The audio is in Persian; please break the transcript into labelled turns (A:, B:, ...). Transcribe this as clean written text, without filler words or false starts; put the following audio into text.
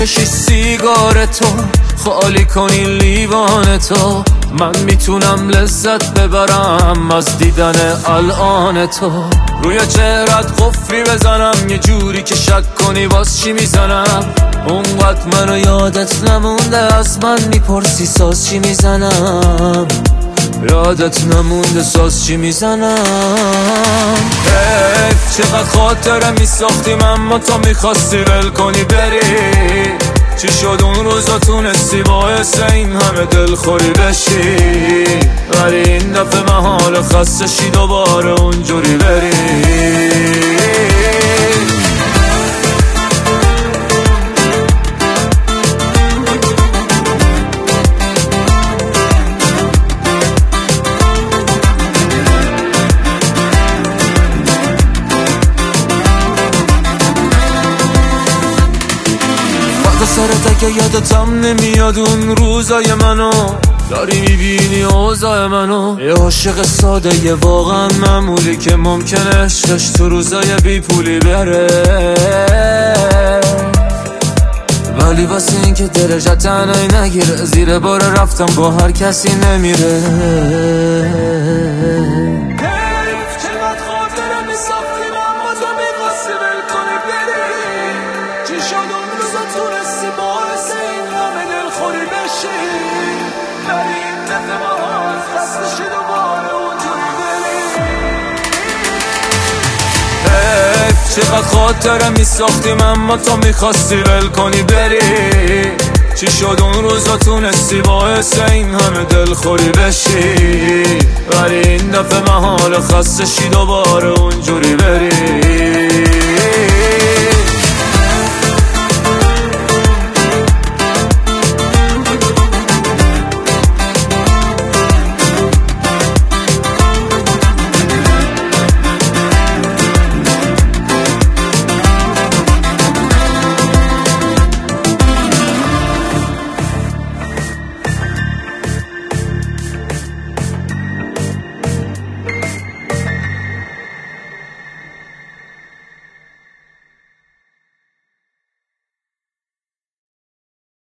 A: بکشی سیگار تو، خالی کنی لیوان تو، من میتونم لذت ببرم از دیدن الان تو. روی چهرت قفلی بزنم یه جوری که شک کنی باز چی میزنم. اونقدر منو یادت نمونده از من میپرسی ساز چی میزنم. یادت نمونده ساز چی میزنم. حیف چقدر خاطره میساختیم اما تو میخواستی ول کنی بری. چی شد اون روزا تونستی باعث این همه دلخوری بشی، ولی این دفعه محال خسته شی دوباره اونجوری بری. سرت اگه یادتم نمیاد اون روزای منو، داری میبینی اوضاع منو. یه عاشق ساده یه واقعا معمولی که ممکنه عشقش تو روزای بی پولی بره، ولی واسه این که دلش تنهایی نگیره زیر بار رفتم با هر کسی نمیره. چقدر خاطره میساختیم اما تو میخواستی ول کنی بری. چی شد اون روزا تونستی باعث این همه دلخوری بشی، ولی این دفعه محال خسته شی دوباره اونجوری بری.